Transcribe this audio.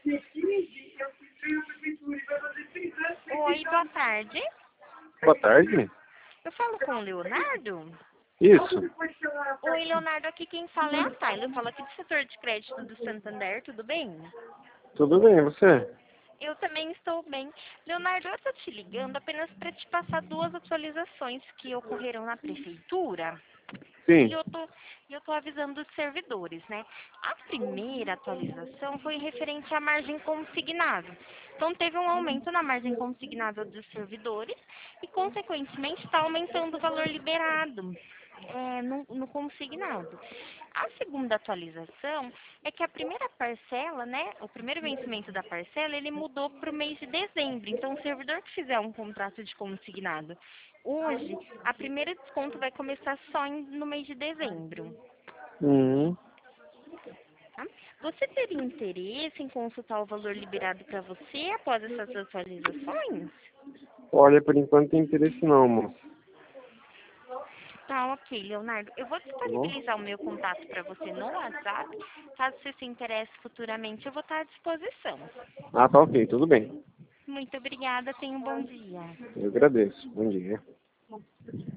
Oi, boa tarde. Boa tarde. Eu falo com o Leonardo? Isso. Oi, Leonardo, aqui quem fala é a Tayla. Eu falo aqui do setor de crédito do Santander, tudo bem? Tudo bem, você? Eu também estou bem. Leonardo, eu estou te ligando apenas para te passar duas atualizações que ocorreram na prefeitura. E Sim. eu tô avisando os servidores, né? A primeira atualização foi referente à margem consignada. Então, teve um aumento na margem consignada dos servidores e, consequentemente, está aumentando o valor liberado no consignado. A segunda atualização é que a primeira parcela, né, o primeiro vencimento da parcela, ele mudou para o mês de dezembro. Então, o servidor que fizer um contrato de consignado hoje, a primeira desconto vai começar só no mês de dezembro. Uhum. Tá? Você teria interesse em consultar o valor liberado para você após essas atualizações? Olha, por enquanto tem interesse não, moço. Tá, ok, Leonardo. Eu vou Tá bom? disponibilizar o meu contato para você no WhatsApp. Caso você se interesse futuramente, eu vou estar à disposição. Ah, tá ok, tudo bem. Muito obrigada, tenha um bom dia. Eu agradeço. Bom dia.